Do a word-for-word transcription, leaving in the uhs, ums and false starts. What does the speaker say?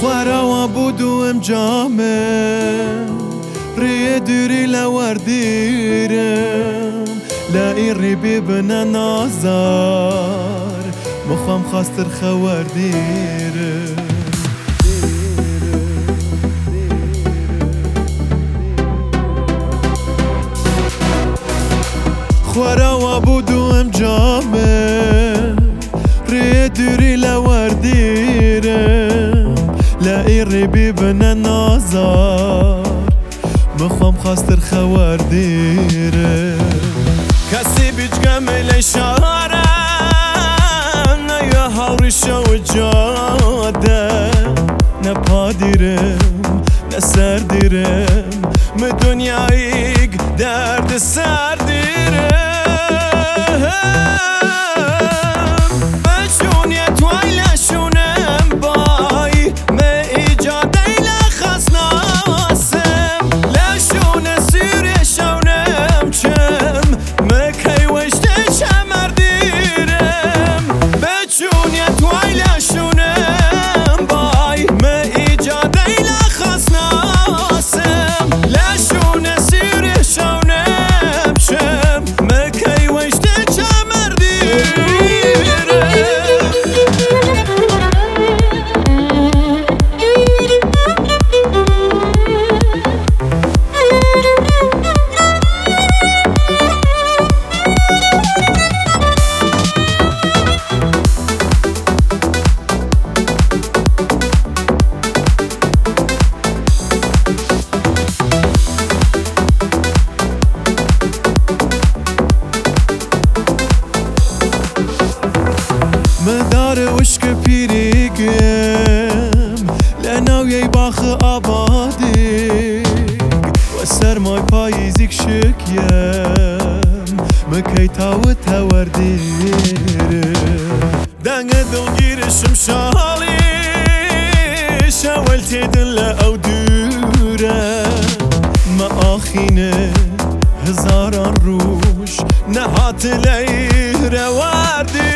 خورا بودو ام جامم ری دوری لوردیرم لا ری ببنا نازار مخم خاستر خوردیرم خورا بودو ام جامم ری دوری لوردیرم لا ری ببنا نازار مخم خاستر خوردیرم کسی بیچ گمل شهرم نه یا هاوری شو جاده نه پادیرم نه سردیرم م دنیایی درد سردیرم بشونی توی لشونم بای م ایجاده لخص ناسم لشون سیری شونم چم م کی وشته چمردیرم بشونی توی لشونم بای م ایجاده لخص ناسم لشون سیری شونم چم م کی وشته مدار عشق پیریگم لناوی باخ آبادی و سرمای پاییزیک شکیم مکی تاوت توردیرم دنگ دلگیرشم شالی شاولتی دل او دورم ما آخینه هزاران روش نهات لی رواردی